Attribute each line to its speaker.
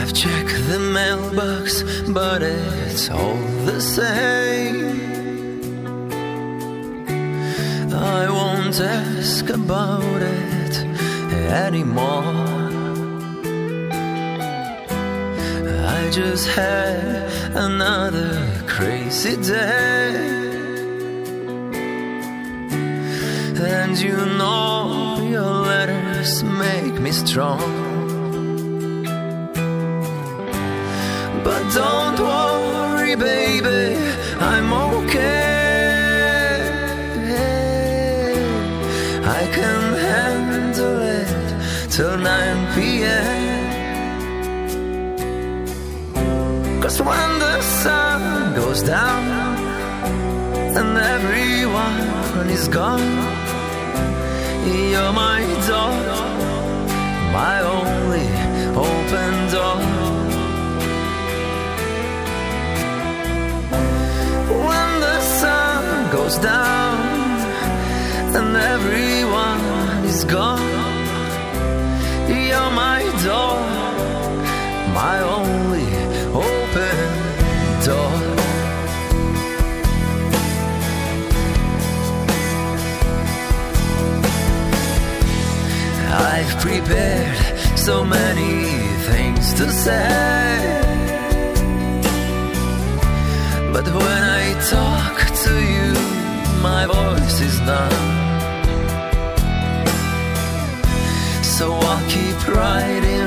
Speaker 1: I've checked the mailbox, but it's all the same. I won't ask about it anymore. I just had another crazy day, and you know your letters make me strong. But don't worry, baby, I'm okay. I can handle it till 9 p.m. 'Cause when the sun goes down and everyone is gone, you're my door, my only open door. When the sun goes down and everyone is gone, you're my door, my only open door. I've prepared so many things to say, but when I talk to you, my voice is numb. So I'll keep writing